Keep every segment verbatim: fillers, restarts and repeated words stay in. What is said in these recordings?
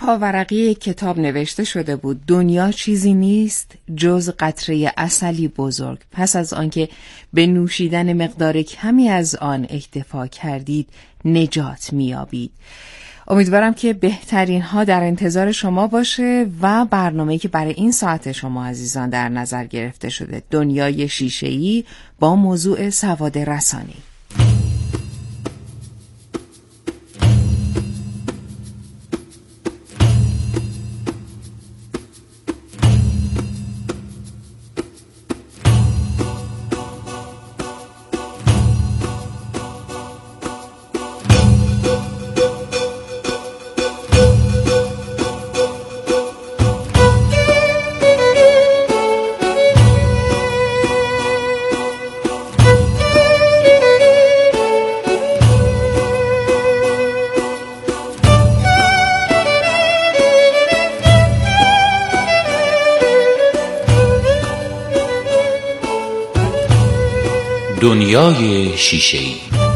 پاورقی کتاب نوشته شده بود دنیا چیزی نیست جز قطره عسلی بزرگ. پس از آنکه به نوشیدن مقدار کمی از آن اکتفا کردید نجات میابید. امیدوارم که بهترین ها در انتظار شما باشه و برنامه‌ای که برای این ساعت شما عزیزان در نظر گرفته شده، دنیای شیشه‌ای با موضوع سواد رسانی. دنیای شیشه‌ای.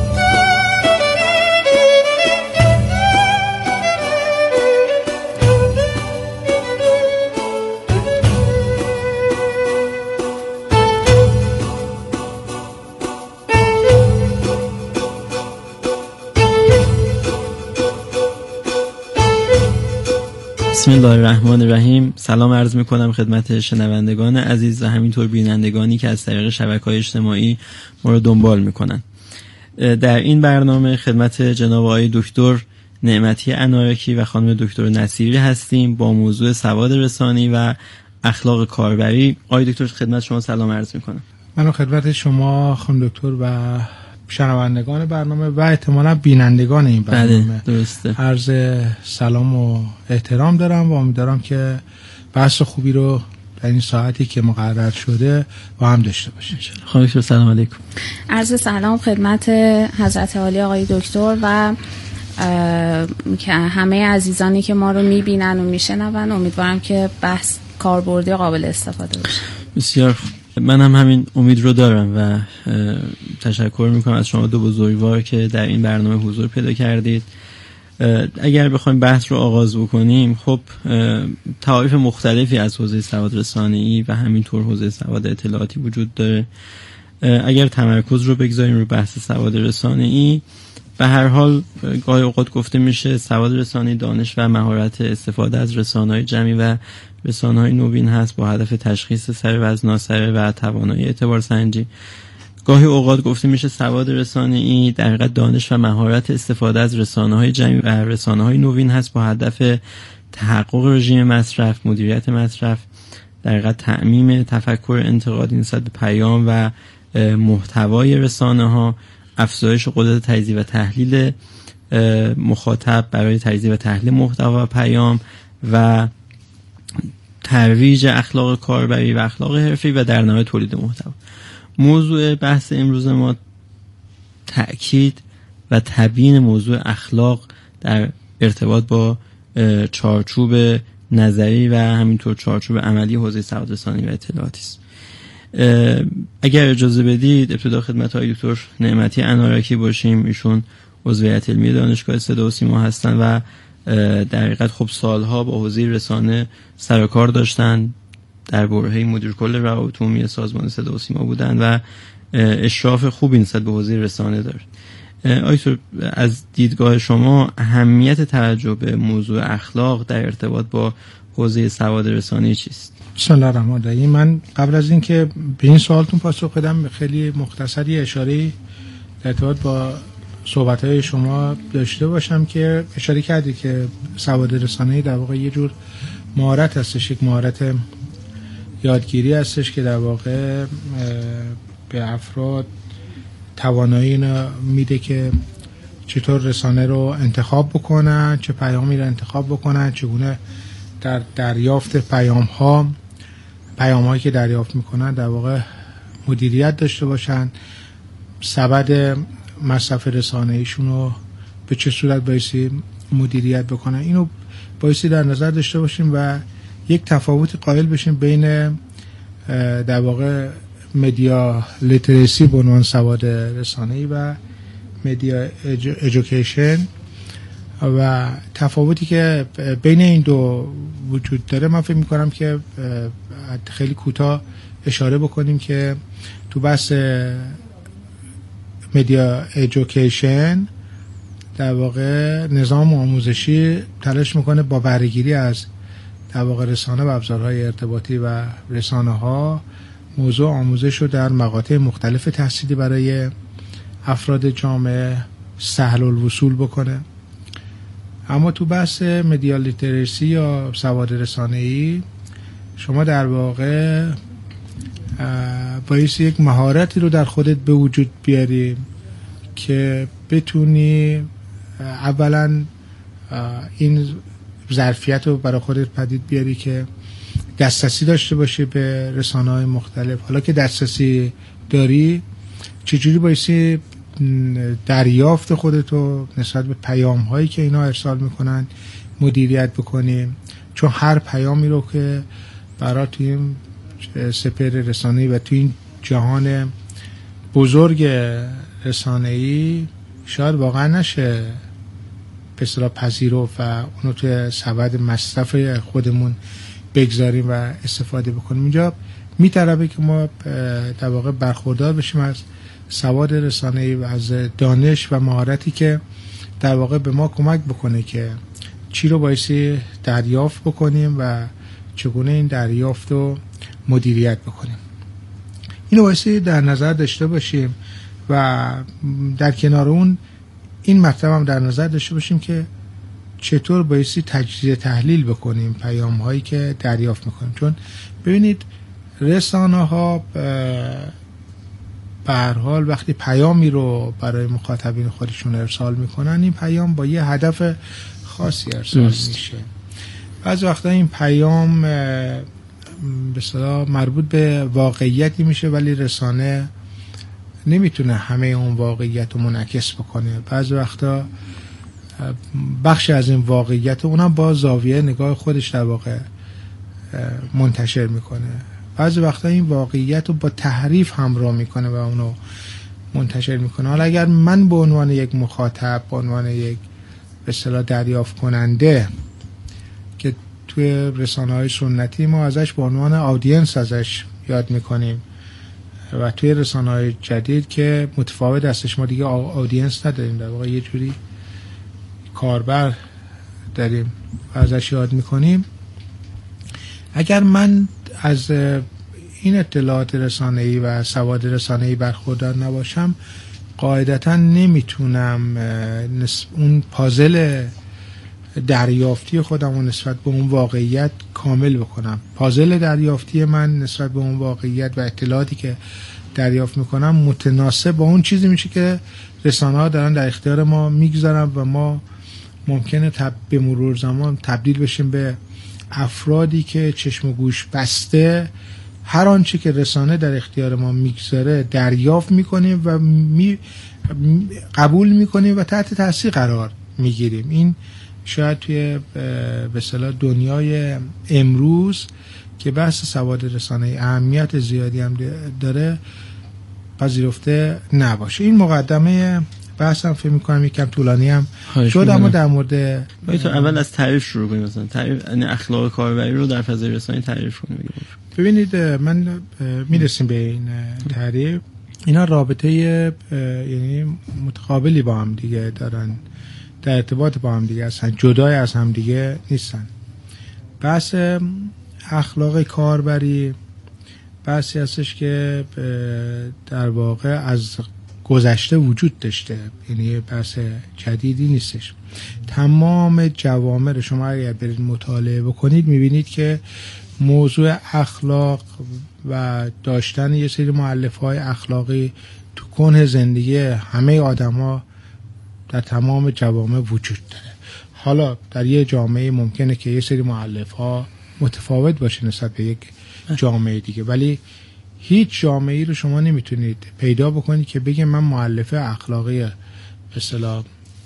بسم الله الرحمن الرحیم. سلام عرض میکنم خدمت شنوندگان عزیز و همینطور بینندگانی که از طریق شبکه‌های اجتماعی ما رو دنبال میکنن. در این برنامه خدمت جناب آقای دکتر نعمتی انارکی و خانم دکتر نصیری هستیم با موضوع سواد رسانی و اخلاق کاربری. آقای دکتر خدمت شما سلام عرض میکنم. من خدمت شما خانم دکتر و شنوندگان برنامه و احتمالاً بینندگان این برنامه درسته عرض سلام و احترام دارم و امیدوارم که بحث خوبی رو در این ساعتی که مقرر شده با هم داشته باشیم. خانم دکتر سلام علیکم. عرض سلام خدمت حضرت عالی آقای دکتر و که همه عزیزانی که ما رو میبینن و میشنون. امیدوارم که بحث کاربردی قابل استفاده باشه. بسیار من هم همین امید رو دارم و تشکر میکنم از شما دو بزرگوار که در این برنامه حضور پیدا کردید. اگر بخوایم بحث رو آغاز بکنیم، خب تعاریف مختلفی از حوزه سواد رسانه‌ای و همینطور حوزه سواد اطلاعاتی وجود داره. اگر تمرکز رو بگذاریم رو بحث سواد رسانه‌ای، به هر حال گاهی اوقات گفته میشه سواد رسانه‌ای دانش و مهارت استفاده از رسانه‌های جمعی و رسانه‌های نوین هست با هدف تشخیص سر و از ناسره و توانایی اعتبار سنجی. گاهی اوقات گفته میشه سواد رسانه‌ای در حقیقت دانش و مهارت استفاده از رسانه‌های جمعی و رسانه‌های نوین هست با هدف تحقق رژیم مصرف، مدیریت مصرف، در حقیقت تعمیم تفکر انتقادی نسبت به پیام و محتوای رسانه‌ها، افزایش قدرت تجزیه و تحلیل مخاطب برای تجزیه و تحلیل محتوا و پیام و ترویج اخلاق کاربری و اخلاق حرفه‌ای و در نهایت تولید محتوا. موضوع بحث امروز ما تأکید و تبیین موضوع اخلاق در ارتباط با چارچوب نظری و همینطور چارچوب عملی حوزه سواد رسانی و اطلاعاتی است. اگر اجازه بدید ابتدا خدمت های دکتر نعمتی انارکی باشیم. ایشون عضو هیئت علمی دانشگاه صدا و سیما هستن و در حقیقت خب سالها با حوزه رسانه سر و کار داشتن، در برهه مدیر کل روابط عمومی سازمان صدا و سیما بودن و اشراف خوبی نسبت به حوزه رسانه دارد. آیتور از دیدگاه شما اهمیت توجه به موضوع اخلاق در ارتباط با حوزه سواد رسانی چیست؟ بسم الله الرحمن الرحیم. من قبل از این که به این سوالتون پاسخ بدم خیلی مختصری اشاره در ارتباط با صحبت‌های شما داشته باشم که اشاره کردی که سواد رسانه‌ای در واقع یه جور مهارت هستش، یک مهارت یادگیری هستش که در واقع به افراد توانایی میده که چطور رسانه رو انتخاب بکنن، چه پیامی رو انتخاب بکنن، چگونه در دریافت پیام ها پیام هایی که دریافت میکنن در واقع مدیریت داشته باشن، سبد مصرف رسانه ایشون رو به چه صورت بایستی مدیریت بکنن. اینو بایستی در نظر داشته باشیم و یک تفاوتی قائل بشیم بین در واقع مدیا لیترسی به عنوان سواد رسانه‌ای و مدیا ایژوکیشن و تفاوتی که بین این دو وجود داره من فکر میکنم که خیلی کوتاه اشاره بکنیم که تو بحث مدیا ایژوکیشن در واقع نظام آموزشی تلاش میکنه با بهره‌گیری از در واقع رسانه و ابزارهای ارتباطی و رسانه ها موضوع آموزش رو در مقاطع مختلف تحصیلی برای افراد جامعه سهل الوصول بکنه. اما تو بحث مدیا لیترسی یا سواد رسانه‌ای شما در واقع باید یک مهارتی رو در خودت به وجود بیاری که بتونی اولا این ظرفیت رو برای خودت پدید بیاری که دسترسی داشته باشی به رسانه‌های مختلف. حالا که دسترسی داری چجوری بایستی دریافت خودتو نسبت به پیام هایی که اینا ارسال میکنن مدیریت بکنیم، چون هر پیامی رو که برای توی این سپر رسانه‌ای و توی این جهان بزرگ رسانه‌ای شاید واقعا نشه به اصطلاح پذیرفت و اونو توی سبد مصرف خودمون بگذاریم و استفاده بکنیم. اینجا میطلبه که ما در واقع برخوردار بشیم از سواد رسانه‌ای و از دانش و مهارتی که در واقع به ما کمک بکنه که چی رو بایستی دریافت بکنیم و چگونه این دریافت رو مدیریت بکنیم. اینو بایستی در نظر داشته باشیم و در کنار اون این مطلب هم در نظر داشته باشیم که چطور بایستی تجزیه تحلیل بکنیم پیام هایی که دریافت میکنیم. چون ببینید رسانه ها به هر حال وقتی پیامی رو برای مخاطبین خودشون ارسال میکنن این پیام با یه هدف خاصی ارسال میشه. بعضی وقتا این پیام به اصطلاح مربوط به واقعیتی میشه ولی رسانه نمیتونه همه اون واقعیت رو منعکس بکنه. بعضی وقتا بخش از این واقعیت اونم با زاویه نگاه خودش در واقع منتشر میکنه. بعضی وقتا این واقعیت رو با تحریف همراه میکنه و اونو منتشر میکنه. حالا اگر من به عنوان یک مخاطب، به عنوان یک به اصطلاح دریافت کننده که توی رسانه‌های سنتی ما ازش به عنوان آدینس ازش یاد میکنیم و توی رسانه‌های جدید که متفاوت هستش ما دیگه آدینس نداریم، در واقع یه جوری کاربر داریم و ازش یاد میکنیم. اگر من از این اطلاعات رسانه‌ای و سواد رسانه‌ای برخوردار نباشم قاعدتاً نمیتونم اون پازل دریافتی خودم رو نسبت به اون واقعیت کامل بکنم. پازل دریافتی من نسبت به اون واقعیت و اطلاعاتی که دریافت میکنم متناسب با اون چیزی میشه که رسانه‌ها دارن در اختیار ما میگذارن و ما ممکنه تب... به مرور زمان تبدیل بشیم به افرادی که چشم و گوش بسته هر آنچه که رسانه در اختیار ما میگذاره دریافت میکنیم و می... قبول میکنیم و تحت تاثیر قرار میگیریم. این شاید توی به اصطلاح دنیای امروز که بحث سواد رسانه‌ای اهمیت زیادی هم داره پذیرفته نباشه. این مقدمه بحثم فکر می‌کنم یکم طولانی هم شد، اما در مورد تو اول از تعریف شروع کنیم. مثلا تعریف یعنی اخلاق کاربری رو در فضای رسانه‌ای تعریف کنیم. ببینید من میرسیم به این تعریف. اینا رابطه یعنی متقابلی با هم دیگه دارن، در ارتباط با هم دیگه هستن، جدای از هم دیگه نیستن. بحث اخلاق کاربری بحثی هستش که در واقع از گذشته وجود داشته، یعنی بحث جدیدی نیستش. تمام جوامع شما اگر برید مطالعه بکنید میبینید که موضوع اخلاق و داشتن یه سری مؤلفه‌های اخلاقی تو کنه زندگی همه آدما در تمام جوامع وجود داره. حالا در یه جامعه ممکنه که یه سری مؤلفه‌ها متفاوت باشه نسبت به یک جامعه دیگه، ولی هیچ جامعه‌ای رو شما نمیتونید پیدا بکنید که بگه من مؤلفه اخلاقی به اصطلاح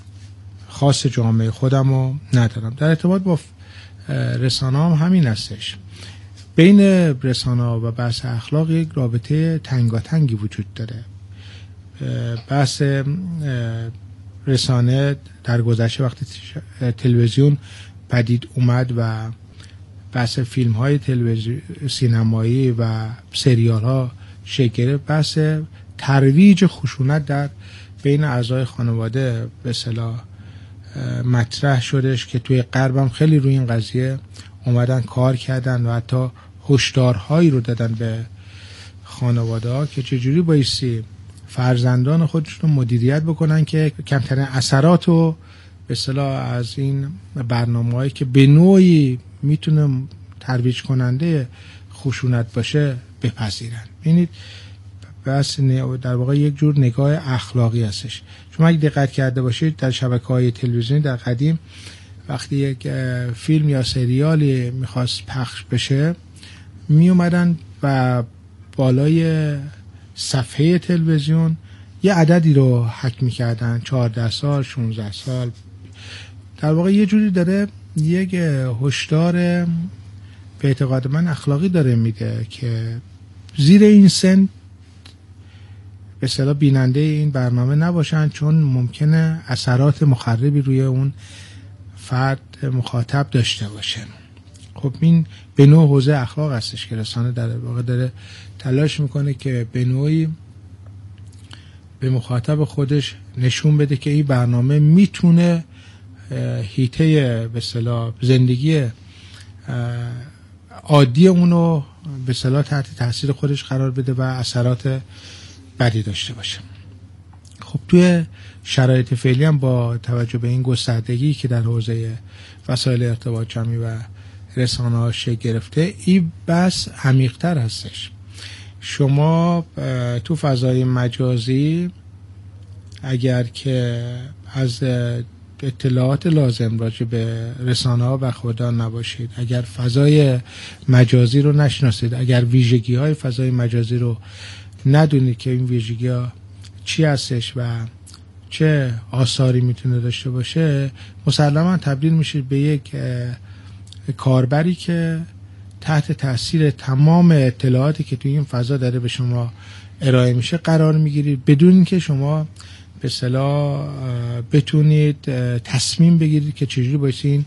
خاص جامعه خودم رو ندارم. در ارتباط با رسانه هم همین هستش. بین رسانه و بحث اخلاق یک رابطه تنگاتنگی وجود داره. بحث رسانه در گذشته وقتی تلویزیون پدید اومد و بحث فیلم های تلویزیون سینمایی و سریال ها شکل گرفت، بحث ترویج خشونت در بین اعضای خانواده به اصطلاح مطرح شدش که توی غرب هم خیلی روی این قضیه اومدن کار کردن و حتی هشدارهایی رو دادن به خانواده ها که چجوری بایستی فرزندان خودشون رو مدیریت بکنن که کمترین اثرات رو به اصطلاح از این برنامه‌هایی که به نوعی میتونه ترویج کننده خشونت باشه بپذیرن. ببینید بس در واقع یک جور نگاه اخلاقی هستش. شما اگه دقت کرده باشید در شبکه‌های تلویزیونی در قدیم وقتی یک فیلم یا سریالی میخواست پخش بشه می اومدن و بالای صفحه تلویزیون یه عددی رو حک میکردن، چهارده سال، شانزده سال. در واقع یه جوری داره یک هشدار به اعتقاد من اخلاقی داره میده که زیر این سن به اصطلاح بیننده این برنامه نباشن، چون ممکنه اثرات مخربی روی اون فرد مخاطب داشته باشه. خب این به نوع حوزه اخلاق هستش که رسانه در واقع داره تلاش میکنه که به نوعی به مخاطب خودش نشون بده که این برنامه میتونه حیطه به اصطلاح زندگی عادی اونو به اصطلاح تحت تاثیر خودش قرار بده و اثرات بدی داشته باشه. خب توی شرایط فعلی هم با توجه به این گستردگی که در حوزه وسایل ارتباط جمعی و رسانه ها شکل گرفته، این بس عمیق‌تر هستش. شما تو فضای مجازی اگر که از اطلاعات لازم راجع به رسانه ها برخوردار نباشید، اگر فضای مجازی رو نشناسید، اگر ویژگی های فضای مجازی رو ندونید که این ویژگی ها چی هستش و چه آثاری میتونه داشته باشه، مسلما تبدیل میشید به یک کاربری که تحت تاثیر تمام اطلاعاتی که توی این فضا داره به شما ارائه میشه قرار میگیرید، بدون اینکه شما به اصطلاح بتونید تصمیم بگیرید که چجوری باید این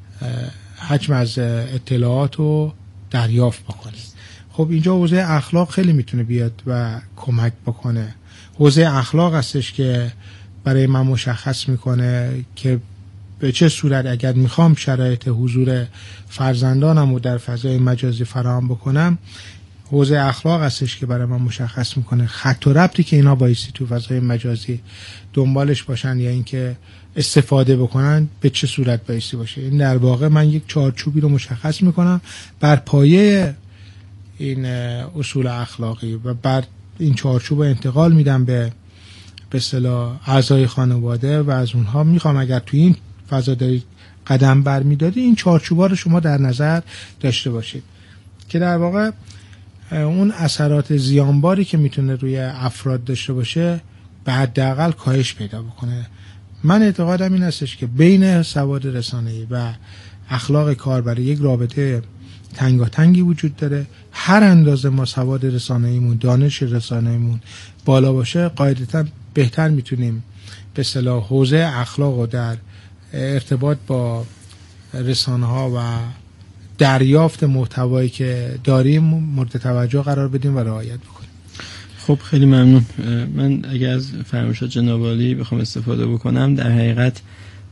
حجم از اطلاعات رو دریافت بکنید. خب اینجا حوزه اخلاق خیلی میتونه بیاد و کمک بکنه. حوزه اخلاق هستش که برای من مشخص میکنه که به چه صورت اگر میخوام شرایط حضور فرزندانم رو در فضای مجازی فراهم بکنم، حوزه اخلاق هستش که برای من مشخص میکنه خط و ربطی که اینا بایستی تو فضای مجازی دنبالش باشن یا اینکه استفاده بکنن به چه صورت بایستی باشه. این در واقع من یک چارچوبی رو مشخص میکنم بر پایه این اصول اخلاقی و بر این چارچوب انتقال میدم به به اصطلاح اعضای خانواده و از اونها میخوام اگر تو این فضا دارید قدم برمیدارید این چارچوبا رو شما در نظر داشته باشید که در واقع اون اثرات زیانباری که میتونه روی افراد داشته باشه به حداقل کاهش پیدا بکنه. من اعتقادم این هستش که بین سواد رسانه‌ای و اخلاق کاربری یک رابطه تنگاتنگی وجود داره. هر اندازه ما سواد رسانه‌ایمون، دانش رسانه‌ایمون بالا باشه، قاعدتاً بهتر میتونیم به اصطلاح حوزه اخلاق رو در ارتباط با رسانه‌ها و دریافت محتوایی که داریم مورد توجه قرار بدیم و رعایت بکنیم. خب خیلی ممنون. من اگر از فرمایشات جناب عالی بخوام استفاده بکنم، در حقیقت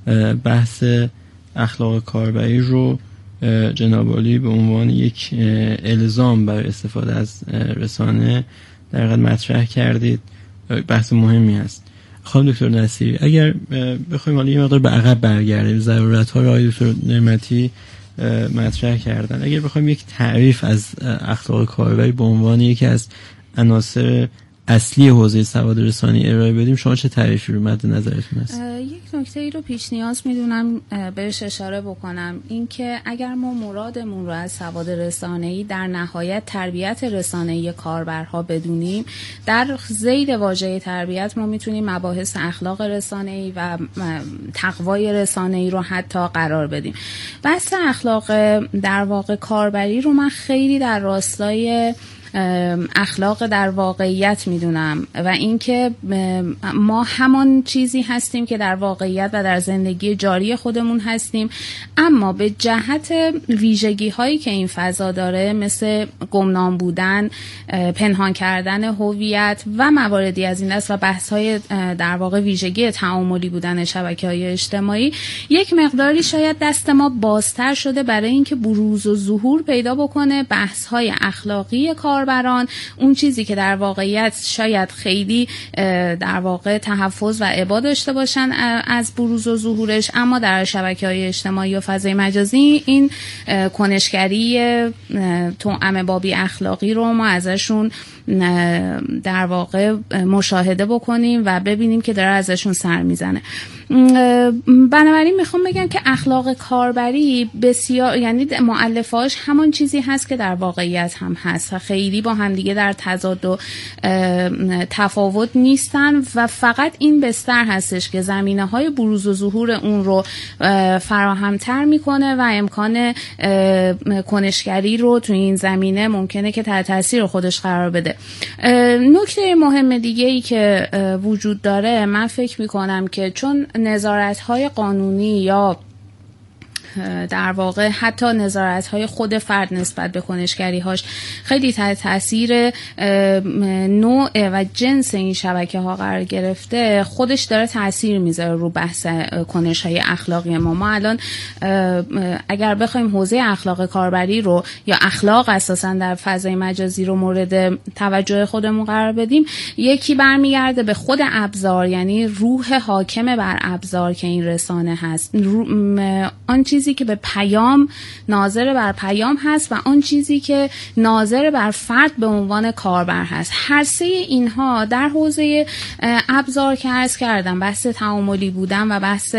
بحث اخلاق کاربری رو جناب عالی به عنوان یک الزام برای استفاده از رسانه در حقیقت مطرح کردید. بحث مهمی هست. خانم دکتر نصیری، اگر بخوایم حالا یه مقدار به عقب برگردیم، ضرورت‌ها رو آقای دکتر نعمتی مطرح کردن، اگر بخوایم یک تعریف از اخلاق کاربری به عنوان یکی از عناصر اصلی حوزه سواد رسانی ارائه بدیم، شما چه تعریفی رو مد نظرتون هست؟ یک نکته ای رو پیش نیاز میدونم بهش اشاره بکنم، این که اگر ما مرادمون رو از سواد رسانه‌ای در نهایت تربیت رسانه‌ای کاربرها بدونیم، در ذیل واژه تربیت ما میتونیم مباحث اخلاق رسانه‌ای و تقوای رسانه‌ای رو حتی قرار بدیم. بحث اخلاق در واقع کاربری رو من خیلی در راستای اخلاق در واقعیت میدونم و اینکه ما همان چیزی هستیم که در واقعیت و در زندگی جاری خودمون هستیم، اما به جهت ویژگی هایی که این فضا داره مثل گمنام بودن، پنهان کردن هویت و مواردی از این دست و بحث های در واقع ویژگی تعاملی بودن شبکه‌های اجتماعی، یک مقداری شاید دست ما بازتر شده برای اینکه بروز و ظهور پیدا بکنه بحث های اخلاقی کاربران، اون چیزی که در واقعیت شاید خیلی در واقع تحفظ و ابا داشته باشن از بروز و ظهورش، اما در شبکه‌های اجتماعی و فضای مجازی این کنشگری توأم بابی اخلاقی رو ما ازشون در واقع مشاهده بکنیم و ببینیم که داره ازشون سر میزنه. بنابراین میخوام بگم که اخلاق کاربری بسیار، یعنی مؤلفه‌اش همان چیزی هست که در واقعیت هم هست و خیلی با هم دیگه در تضاد و تفاوت نیستن و فقط این بستر هستش که زمینه‌های بروز و ظهور اون رو فراهم‌تر میکنه و امکان کنشگری رو تو این زمینه ممکنه که تحت تاثیر خودش قرار بده. نکته مهم دیگه ای که وجود داره، من فکر میکنم که چون نظارت‌های قانونی یا در واقع حتی نظارت‌های خود فرد نسبت به کنشگری‌هاش خیلی تحت تاثیر نوع و جنس این شبکه‌ها قرار گرفته، خودش داره تاثیر میذاره رو بحث کنش‌های اخلاقی ما. ما الان اگر بخوایم حوزه اخلاق کاربری رو یا اخلاق اساساً در فضای مجازی رو مورد توجه خودمون قرار بدیم، یکی برمیگرده به خود ابزار، یعنی روح حاکم بر ابزار که این رسانه هست، آن چیزی که به پیام ناظر بر پیام هست و آن چیزی که ناظر بر فرد به عنوان کاربر هست. هر سه اینها در حوزه ابزار که عرض کردم، بحث تعاملی بودن و بحث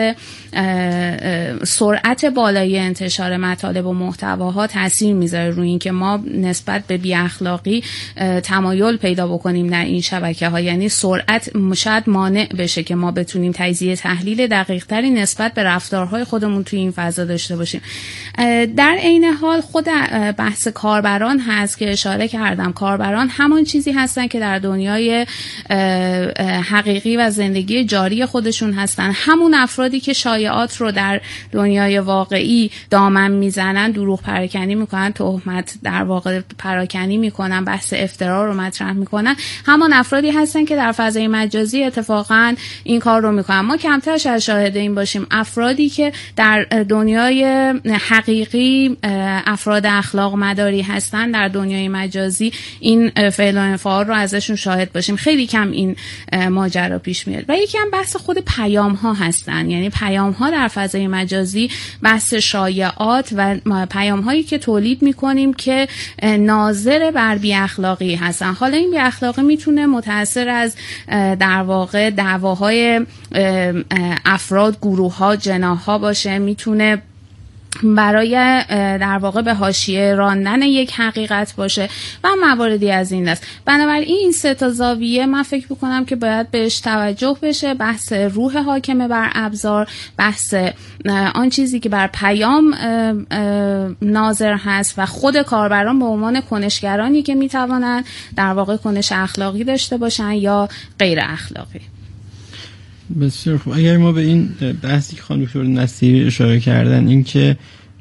سرعت بالای انتشار مطالب و محتواها تاثیر میذاره روی این که ما نسبت به بی اخلاقی تمایل پیدا بکنیم در این شبکه ها. یعنی سرعت شاید مانع بشه که ما بتونیم تجزیه تحلیل دقیق تری نسبت به رفتارهای خودمون توی این فضا داشته باشیم. در عین حال خود بحث کاربران هست که اشاره کردم. کاربران همان چیزی هستن که در دنیای حقیقی و زندگی جاری خودشون هستن، همون افرادی که شایعات رو در دنیای واقعی دامن میزنن، دروغ پراکنی میکنن، تهمت در واقع پراکنی میکنن، بحث افترا رو مطرح میکنن، همان افرادی هستن که در فضای مجازی اتفاقا این کار رو میکنن. ما کمتر شاید شاهد این باشیم افرادی که در دنیای حقیقی افراد اخلاق مداری هستن در دنیای مجازی این فعل و انفعال رو ازشون شاهد باشیم. خیلی کم این ماجرا پیش میاد. و یکی هم بحث خود پیام ها هستن، یعنی پیام ها در فضای مجازی بحث شایعات و پیام هایی که تولید میکنیم که ناظر بر بی اخلاقی هستن. حالا این بی اخلاقی میتونه متأثر از در واقع دعواهای افراد، گروه ها، جناح ها باشه، میتونه برای در واقع به حاشیه راندن یک حقیقت باشه و مواردی از این دست. بنابراین این سه تا زاویه من فکر می‌کنم که باید بهش توجه بشه. بحث روح حاکم بر ابزار، بحث آن چیزی که بر پیام ناظر هست و خود کاربران به عنوان کنشگرانی که میتوانند در واقع کنش اخلاقی داشته باشن یا غیر اخلاقی. بسیار خوب. اگر ما به این بحثی که خانم دکتر نصیری اشاره کردن، این که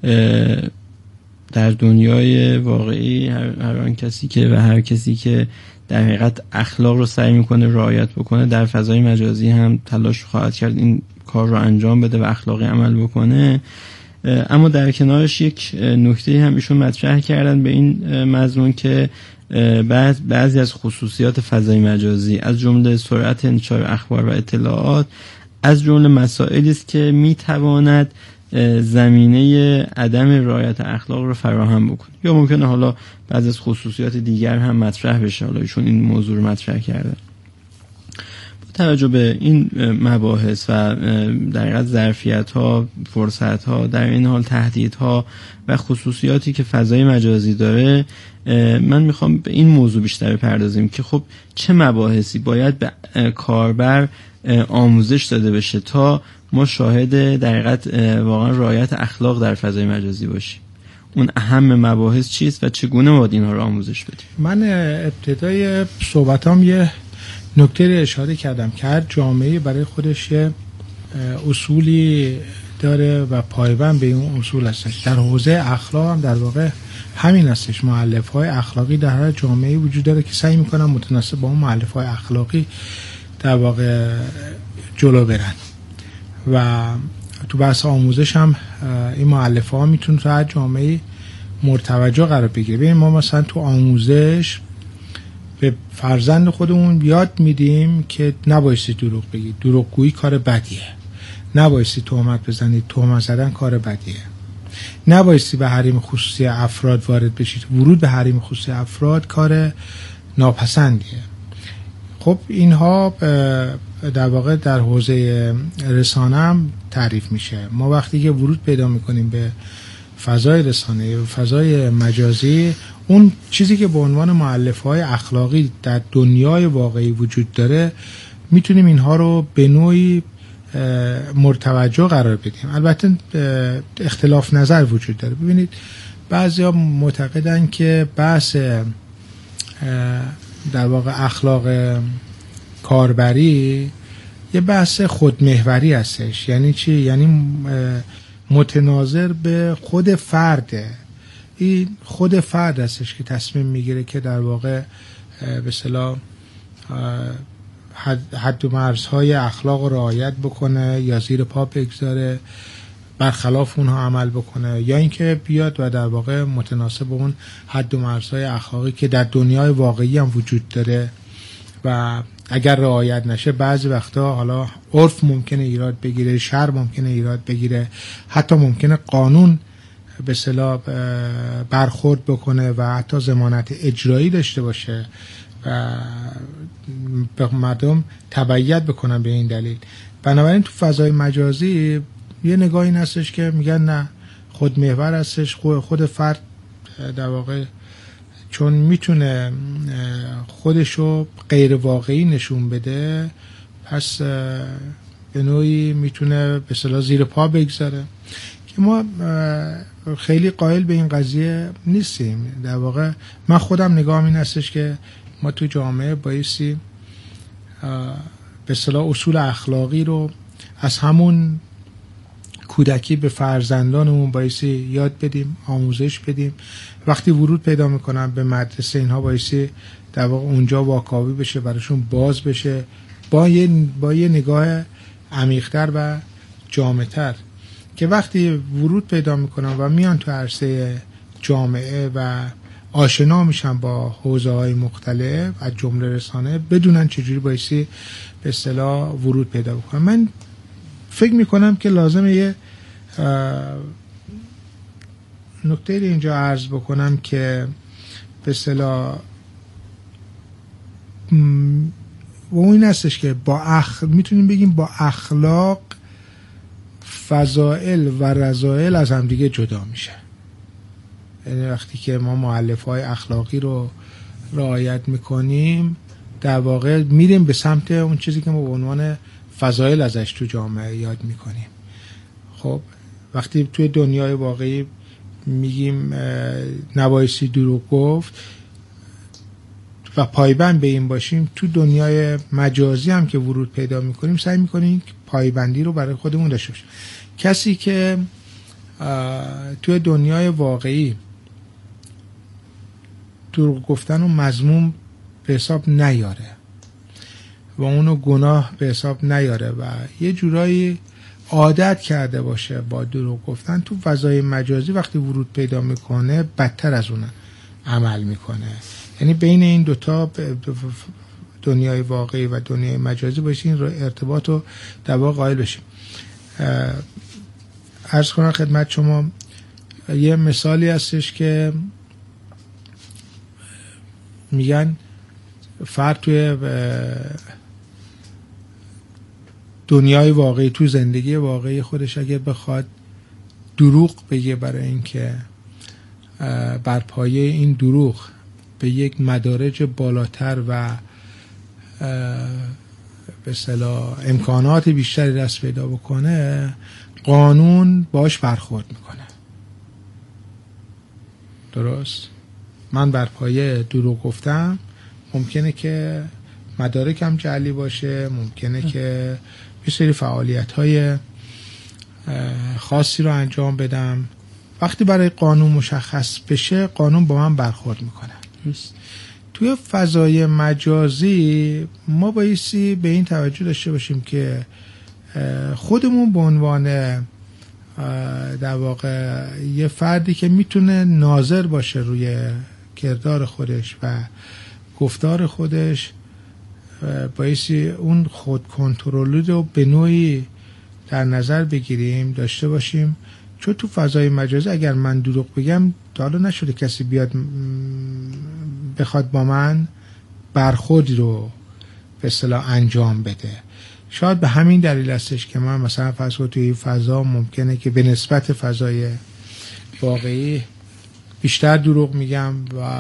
در دنیای واقعی هر, هر آن کسی که و هر کسی که در حقیقت اخلاق رو سعی میکنه رعایت بکنه، در فضای مجازی هم تلاش خواهد کرد این کار رو انجام بده و اخلاقی عمل بکنه. اما در کنارش یک نکته هم ایشون مطرح کردن به این مضمون که بعض بعضی از خصوصیات فضای مجازی از جمله سرعت انتشار اخبار و اطلاعات از جمله مسائلی است که میتواند زمینه عدم رعایت اخلاق رو فراهم بکنه، یا ممکنه حالا بعضی از خصوصیات دیگر هم مطرح بشه. حالا ایشون این موضوع رو مطرح کرده. با توجه به این مباحث و در حقیقت ظرفیت‌ها، فرصت‌ها، در این حال تهدیدها و خصوصیاتی که فضای مجازی داره، من میخوام به این موضوع بیشتر بپردازیم که خب چه مباحثی باید به کاربر آموزش داده بشه تا ما شاهد در حقیقت واقعا رعایت اخلاق در فضای مجازی باشیم. اون اهم مباحث چیست و چگونه باید اینها رو آموزش بدیم؟ من ابتدای صحبتام یه نکته رو اشاره کردم که هر جامعه برای خودش یه اصولی داره و پایبند به اون اصول هستش. در حوزه اخلاق هم در واقع همین هستش. مؤلفه‌های اخلاقی در هر جامعه وجود داره که سعی میکنن متناسب با اون مؤلفه‌های اخلاقی در واقع جلو برن و تو بحث آموزش هم این مؤلفه‌ها میتونه تو هر جامعه مرتوجه قرار بگیره. ببین ما مثلا تو آموزش به فرزند خودمون یاد میدیم که نبایستی دروغ بگید، دروغگویی کار بدیه، نبایستی تهمت بزنید، تهمت زدن کار بدیه، نبایستی به حریم خصوصی افراد وارد بشید، ورود به حریم خصوصی افراد کار ناپسندیه. خب اینها در واقع در حوزه رسانه هم تعریف میشه. ما وقتی که ورود پیدا میکنیم به فضای رسانه و فضای مجازی، اون چیزی که به عنوان مؤلفه‌های اخلاقی در دنیای واقعی وجود داره میتونیم اینها رو به نوعی مرتوجه قرار بدیم. البته اختلاف نظر وجود داره. ببینید بعضیا معتقدن که بحث در واقع اخلاق کاربری یه بحث خودمحوری هستش. یعنی چی؟ یعنی متناظر به خود فرده. این خود فرد هستش که تصمیم میگیره که در واقع به اصطلاح حد, حد و مرزهای اخلاق رو رعایت بکنه یا زیر پا بگذاره، برخلاف اونها عمل بکنه، یا اینکه بیاد و در واقع متناسب اون حد و مرزهای اخلاقی که در دنیای واقعی هم وجود داره و اگر رعایت نشه بعضی وقتا حالا عرف ممکنه ایراد بگیره، شرع ممکنه ایراد بگیره، حتی ممکنه قانون به اصطلاح برخورد بکنه و حتی ضمانت اجرایی داشته باشه و به مردم تبعیت بکنن به این دلیل. بنابراین تو فضای مجازی یه نگاه این هستش که میگن نه، خود محور هستش، خود فرد در واقع چون میتونه خودشو غیر واقعی نشون بده، پس به نوعی میتونه به اصطلاح زیر پا بگذاره که ما خیلی قائل به این قضیه نیستیم. در واقع من خودم نگاهم این هستش که ما تو جامعه بایستی به اصطلاح اصول اخلاقی رو از همون کودکی به فرزندانمون بایستی یاد بدیم، آموزش بدیم. وقتی ورود پیدا میکنن به مدرسه اینها بایستی در واقع اونجا واکاوی بشه، براشون باز بشه با یه, با یه نگاه عمیق‌تر و جامع‌تر، که وقتی ورود پیدا میکنن و میان تو عرصه جامعه و آشنا میشن با حوزه‌های مختلف از جمله رسانه، بدونن چجوری بایستی به اصطلاح ورود پیدا بکنن. من فکر میکنم که لازمه یه نکته اینجا عرض بکنم که به اصطلاح و این هستش که با اخ... میتونیم بگیم با اخلاق فضائل و رذائل از هم دیگه جدا میشه. یعنی وقتی که ما مؤلفه‌های اخلاقی رو رعایت میکنیم در واقع میریم به سمت اون چیزی که ما به عنوان فضائل ازش تو جامعه یاد میکنیم. خب وقتی توی دنیای واقعی میگیم نبایستی دروغ گفت و پایبند به این باشیم، تو دنیای مجازی هم که ورود پیدا میکنیم سعی میکنیم پایبندی رو برای خودمون داشته باشیم. کسی که توی دنیای واقعی دروغ گفتن و مذموم به حساب نیاره و اونو گناه به حساب نیاره و یه جورایی عادت کرده باشه با دروغ گفتن، تو فضای مجازی وقتی ورود پیدا میکنه بدتر از اون عمل میکنه. یعنی بین این دوتا دنیای واقعی و دنیای مجازی باشه این ارتباط رو در واقع قائل بشیم. عرض کنم خدمت شما یه مثالی هستش که میگن فرد توی دنیای واقعی، تو زندگی واقعی خودش اگه بخواد دروغ بگه برای اینکه بر پایه این دروغ به یک مدارج بالاتر و به اصطلاح امکانات بیشتری دست پیدا بکنه، قانون باش برخورد میکنه. درست؟ من بر پایه دروغ گفتم، ممکنه که مدارکم جعلی باشه، ممکنه که یه سری فعالیت‌های خاصی رو انجام بدم. وقتی برای قانون مشخص بشه، قانون با من برخورد میکنه. توی فضای مجازی ما بایستی به این توجه داشته باشیم که خودمون به عنوان در واقع یه فردی که میتونه ناظر باشه روی کردار خودش و گفتار خودش، بایستی اون خود کنترلی رو به نوعی در نظر بگیریم، داشته باشیم. چون تو فضای مجازی اگر من دروغ بگم، تا حالا نشده کسی بیاد بخواد با من برخوردی رو به اصطلاح انجام بده. شاید به همین دلیل هستش که من مثلا فرض کنید توی فضا ممکنه که به نسبت فضای واقعی بیشتر دروغ میگم و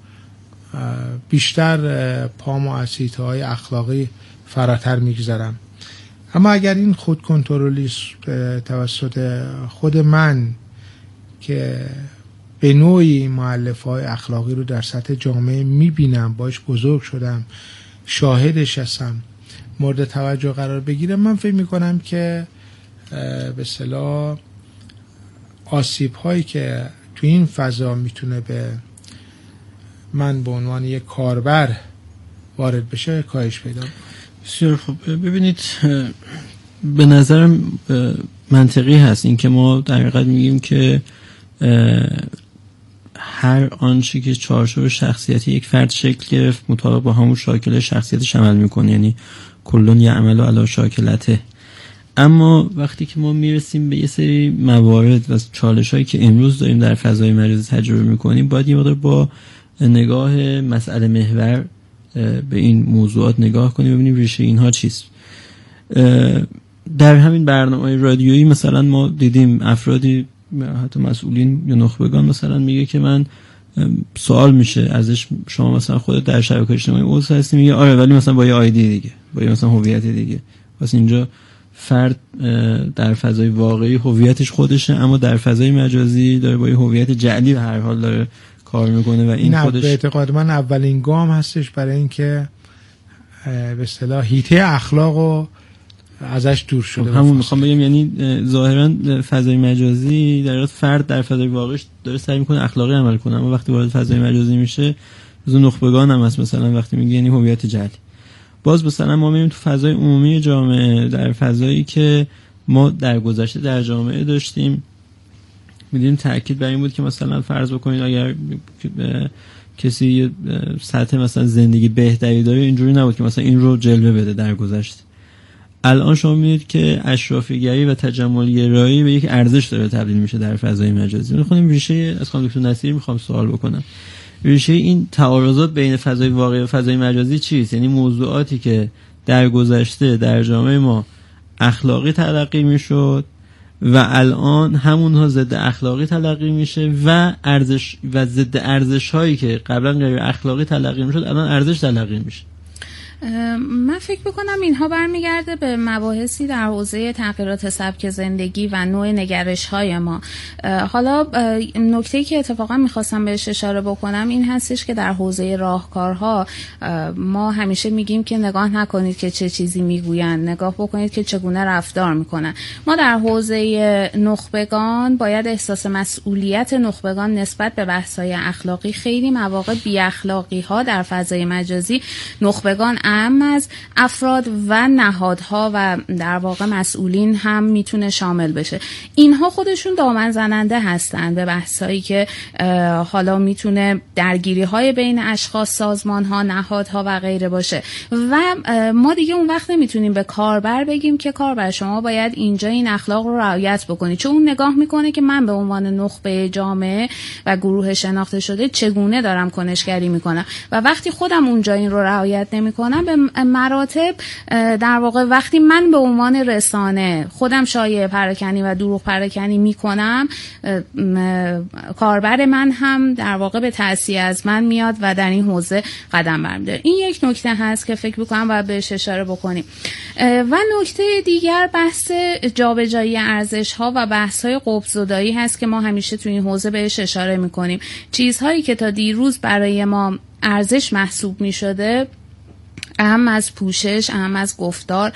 بیشتر پامو از حیطه‌های اخلاقی فراتر میگذارم. اما اگر این خود کنترلی توسط خود من که به نوعی مؤلفه‌های اخلاقی رو در سطح جامعه میبینم، باش بزرگ شدم، شاهدش هستم، مورد توجه قرار بگیره، من فکر میکنم که به اصطلاح آسیب هایی که تو این فضا میتونه به من به عنوان یک کاربر وارد بشه کاهش پیدا کنه. بسیار خوب. ببینید، به نظرم منطقی هست این که ما در حقیقت میگیم که هر آنچه که چارچوب شخصیتی یک فرد شکل گرفت مطابق با همون شاکله شخصیتش عمل میکنه، یعنی کلون یعمل علی شاکلته. اما وقتی که ما میرسیم به یه سری موارد و چالش هایی که امروز داریم در فضای مجازی تجربه میکنیم، باید یه مقدار با نگاه مسئله محور به این موضوعات نگاه کنیم، ببینیم ریشه اینها چیست. در همین برنامه رادیویی مثلا ما دیدیم افرادی، حتی مسئولین یا نخبگان مثلا میگه که من سوال میشه ازش، شما مثلا خودت در شبکه اجتماعی عضو هستی؟ میگه آره، ولی مثلا با یه آیدی دیگه، با یه مثلا هویت دیگه. پس اینجا فرد در فضای واقعی هویتش خودشه، اما در فضای مجازی داره با یه هویت جعلی به هر حال داره کار میکنه و این خودش به اعتقاد من اولین گام هستش برای اینکه به اصطلاح حیطه اخلاقو ازش دور شده. همون میخوام بگم، یعنی ظاهرا فضای مجازی در واقع فرد در فضای واقعیش داره سعی میکنه اخلاقی عمل کنه، اما وقتی وارد فضای مجازی میشه از نخبگان هم هست، مثلا وقتی میگه یعنی هویت جعلی. باز مثلا ما میبینیم تو فضای عمومی جامعه، در فضایی که ما در گذشته در جامعه داشتیم، میدونیم تاکید بر این بود که مثلا فرض بکنید اگر کسی یه سطح مثلا زندگی بهتری داره، اینجوری نبود که مثلا این رو جلوه بده در گذشته. الان شما می‌بینید که اشرافی‌گری و تجمل‌گرایی به یک ارزش داره تبدیل میشه در فضای مجازی. می‌خوام ریشه از خانم دکتر نصیری می‌خوام سوال بکنم، ریشه این تعارضات بین فضای واقعی و فضای مجازی چیست؟ یعنی موضوعاتی که در گذشته در جامعه ما اخلاقی تلقی میشد و الان همونها ضد اخلاقی تلقی میشه و ارزش و ضد ارزش‌هایی که قبلا غیر اخلاقی تلقی میشد الان ارزش تلقی میشه. من فکر بکنم اینها برمیگرده به مباحثی در حوزه تغییرات سبک زندگی و نوع نگرش های ما. حالا نکته‌ای که اتفاقا میخواستم بهش اشاره بکنم این هستش که در حوزه راهکارها ما همیشه میگیم که نگاه نکنید که چه چیزی میگوین، نگاه بکنید که چگونه رفتار میکنن. ما در حوزه نخبگان باید احساس مسئولیت نخبگان نسبت به بحث‌های اخلاقی، خیلی مواقع بی اخلاقی ها در فضای مجازی نخبگان اهم از افراد و نهادها و در واقع مسئولین هم میتونه شامل بشه. اینها خودشون دامن زننده هستن به بحثایی که حالا میتونه درگیری های بین اشخاص، سازمان ها، نهادها و غیره باشه و ما دیگه اون وقت نمیتونیم به کاربر بگیم که کاربر شما باید اینجا این اخلاق رو رعایت بکنید، چون اون نگاه میکنه که من به عنوان نخبه جامعه و گروه شناخته شده چگونه دارم کنشگری میکنم و وقتی خودم اونجا این رو رعایت نمیکنم میکنم به مراتب در واقع وقتی من به عنوان رسانه خودم شایعه پراکنی و دروغ پراکنی میکنم، کاربر من هم در واقع به تأثیر از من میاد و در این حوزه قدم برمی‌داره. این یک نکته هست که فکر میکنم باید بهش اشاره بکنیم. و نکته دیگر بحث جابجایی ارزش ها و بحث های قطب‌زدایی هست که ما همیشه توی این حوزه بهش اشاره میکنیم. چیزهایی که تا دیروز برای ما ارزش محسوب میشده، اهم از پوشش، اهم از گفتار،